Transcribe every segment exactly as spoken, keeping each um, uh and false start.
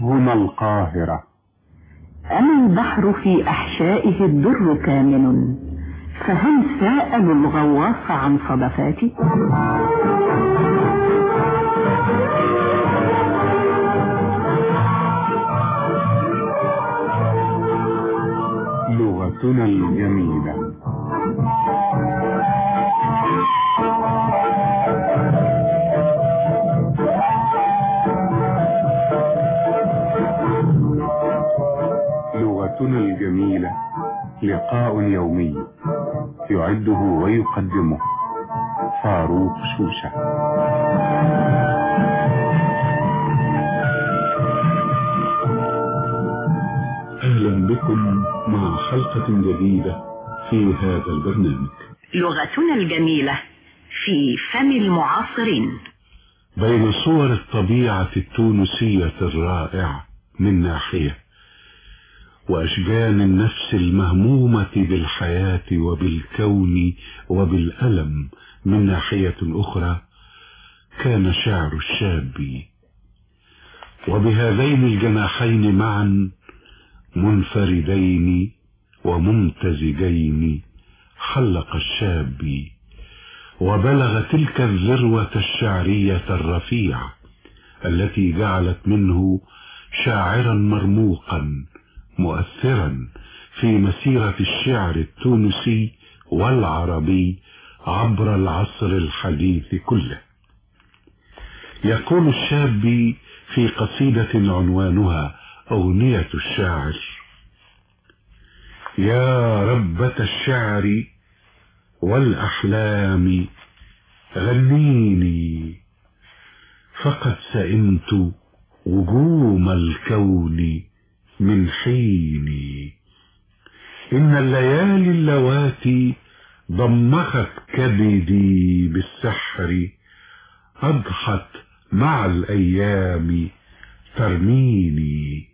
هنا القاهرة. أما البحر في أحشائه الدر كامن، فهل سألوا الغواص عن صدفاته؟ لغتنا الجميلة. لغتنا الجميلة لقاء يومي يعده ويقدمه فاروق شوشة. أهلا بكم مع حلقة جديدة في هذا البرنامج. لغتنا الجميلة في فم المعاصرين. بين صور الطبيعة التونسية الرائعة من ناحية، وأشجان النفس المهمومة بالحياة وبالكون وبالألم من ناحية أخرى، كان شعر الشاب. وبهذين الجناحين معا منفردين وممتزجين حلق الشاب، وبلغ تلك الذروة الشعرية الرفيعة التي جعلت منه شاعرا مرموقا مؤثرا في مسيرة الشعر التونسي والعربي عبر العصر الحديث كله. يقول الشاب في قصيدة عنوانها أغنية الشاعر: يا ربة الشعر والأحلام غنيني، فقد سئمت وجوم الكون من حيني. إن الليالي اللواتي ضمخت كبدي بالسحر، أضحت مع الأيام ترميني.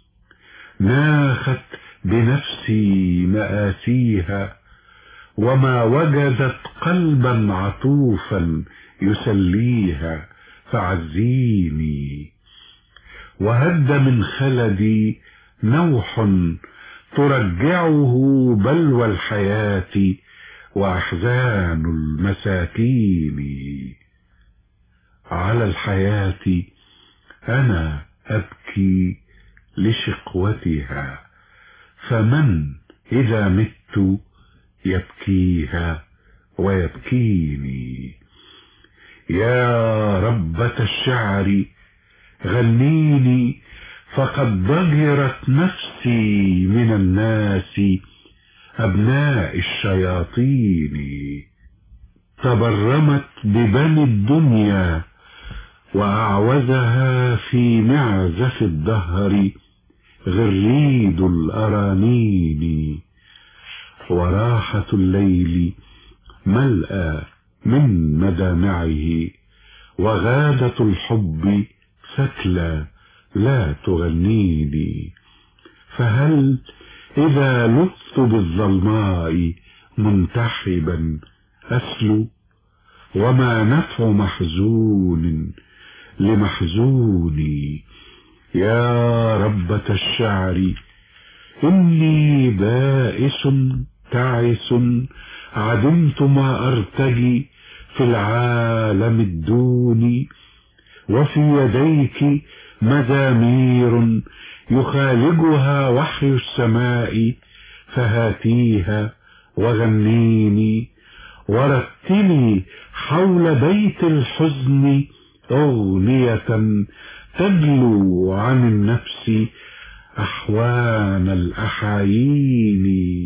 ناخت بنفسي مآسيها، وما وجدت قلبا عطوفا يسليها، فعزيني. وهد من خلدي نوح ترجعه بلوى الحياة وأحزان المساكين. على الحياة أنا أبكي لشقوتها، فمن إذا مت يبكيها ويبكيني. يا ربة الشعر غنيني، فقد ضجرت نفسي من الناس أبناء الشياطين. تبرمت ببني الدنيا، وأعوزها في معزف الدهر غريد الأرانين. وراحة الليل ملأى من مدامعه، وغادة الحب ثكلى لا تغنيني. فهل إذا لثت بالظلماء منتحبا أسلو، وما نفع محزون لمحزوني. يا ربة الشعر إني بائس تعس، عدمت ما أرتجي في العالم الدون. وفي يديك مزامير يخالجها وحي السماء، فهاتيها وغنيني. ورتلي حول بيت الحزن أغنية تجلو عن النفس أحوان الأحايين.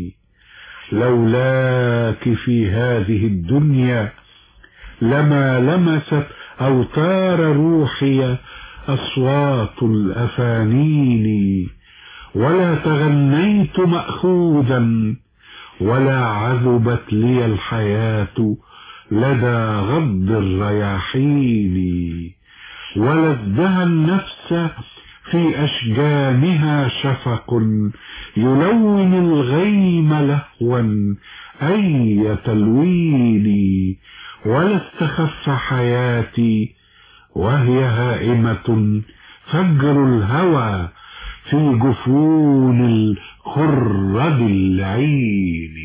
لولاك في هذه الدنيا لما لمست أوتار روحي أصوات الأفانين، ولا تغنيت مأخوذا، ولا عذبت لي الحياة لدى غض الرياحين. ولا ازدهى النفس في أشجانها شفق يلون الغيم لهوا أي تلوين. ولا استخف حياتي وهي هائمة فجر الهوى في جفون الخرد العين.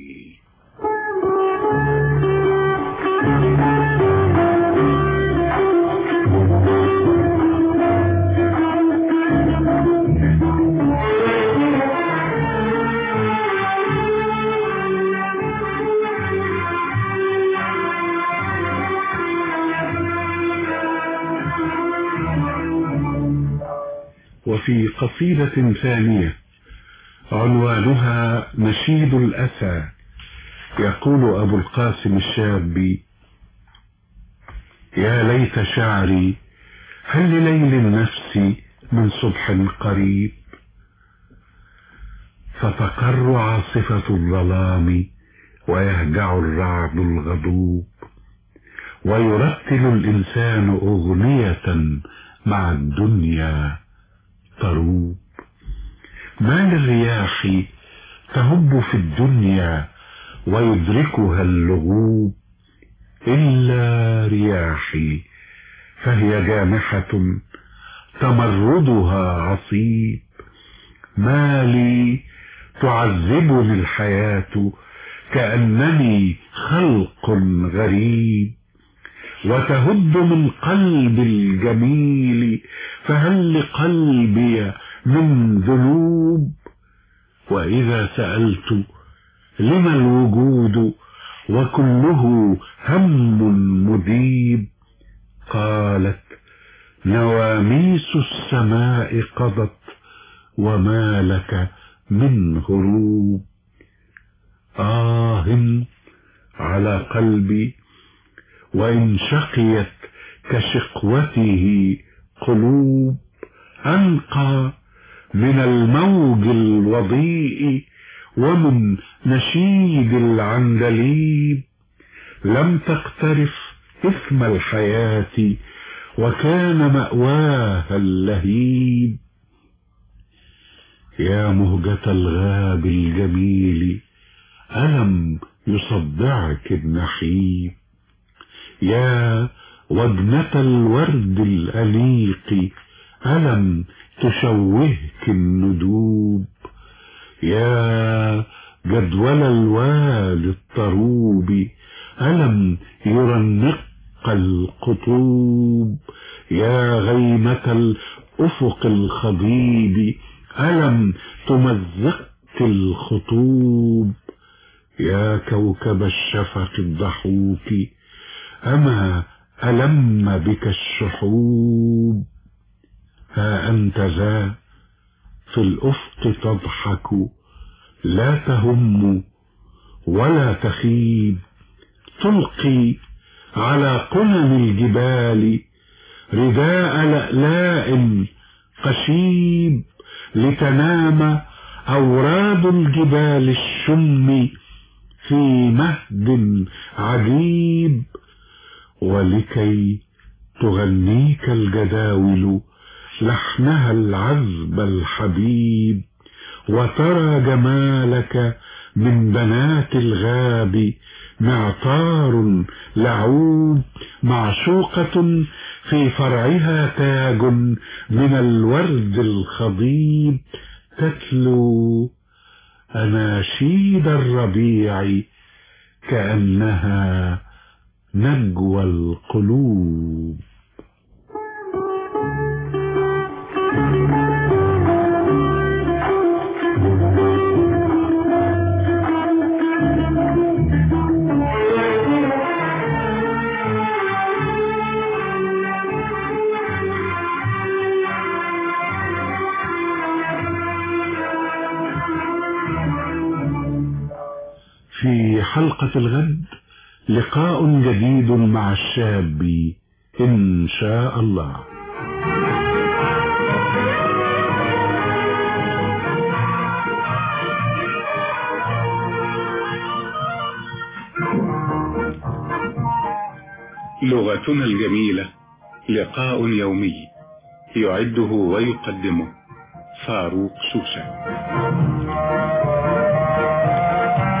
وفي قصيدة ثانية عنوانها نشيد الأسى يقول أبو القاسم الشابي: يا ليت شعري هل لليل النفس من صبح قريب، فتقر عاصفة الظلام ويهجع الرعد الغضوب، ويرتل الإنسان أغنية مع الدنيا طروب. ما للرياح تهب في الدنيا ويدركها اللغوب، إلا رياحي فهي جامحة تمردها عصيب. ما لي تعذبني الحياة كأنني خلق غريب، وتهد من قلبي الجميل فهل لقلبي من ذنوب. وإذا سألت لما الوجود وكله هم مذيب، قالت نواميس السماء قضت وما لك من هروب. آه على قلبي وإن شقيت كشقوته قلوب، أنقى من الموج الوضيء ومن نشيد العندليب. لم تقترف إثم الحياة وكان مأواها اللهيب. يا مهجة الغاب الجميل ألم يصدعك النحيب، يا وجنة الورد الأنيق ألم تشوهك الندوب، يا جدول الواد الطروب ألم يرنق القطوب، يا غيمة الأفق الخضيب ألم تمزق الخطوب، يا كوكب الشفق الضحوك أما ألم بك الشحوب. ها أنت ذا في الأفق تضحك لا تهم ولا تخيب، تلقي على قمم الجبال رداء لألاء قشيب، لتنام أوراد الجبال الشم في مهد عجيب، ولكي تغنيك الجداول لحنها العذب الحبيب، وترى جمالك من بنات الغاب معطار لعوب، معشوقة في فرعها تاج من الورد الخضيب، تتلو أناشيد الربيع كأنها نجوى القلوب. في حلقة الغد لقاء جديد مع الشاب إن شاء الله. لغتنا الجميلة لقاء يومي يعده ويقدمه فاروق شوشة.